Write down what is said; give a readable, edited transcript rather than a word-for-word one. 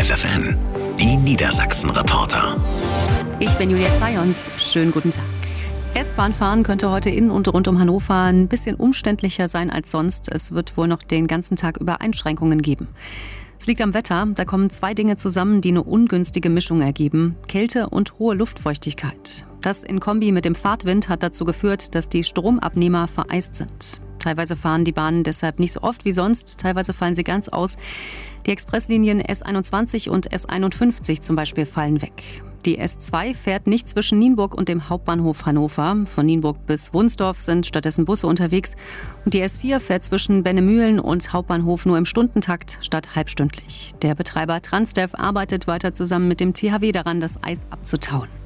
FFN, die Niedersachsen-Reporter. Ich bin Julia Zajons. Schönen guten Tag. S-Bahn-Fahren könnte heute in und rund um Hannover ein bisschen umständlicher sein als sonst. Es wird wohl noch den ganzen Tag über Einschränkungen geben. Es liegt am Wetter. Da kommen zwei Dinge zusammen, die eine ungünstige Mischung ergeben: Kälte und hohe Luftfeuchtigkeit. Das in Kombi mit dem Fahrtwind hat dazu geführt, dass die Stromabnehmer vereist sind. Teilweise fahren die Bahnen deshalb nicht so oft wie sonst, teilweise fallen sie ganz aus. Die Expresslinien S21 und S51 zum Beispiel fallen weg. Die S2 fährt nicht zwischen Nienburg und dem Hauptbahnhof Hannover. Von Nienburg bis Wunsdorf sind stattdessen Busse unterwegs. Und die S4 fährt zwischen Bennemühlen und Hauptbahnhof nur im Stundentakt statt halbstündlich. Der Betreiber Transdev arbeitet weiter zusammen mit dem THW daran, das Eis abzutauen.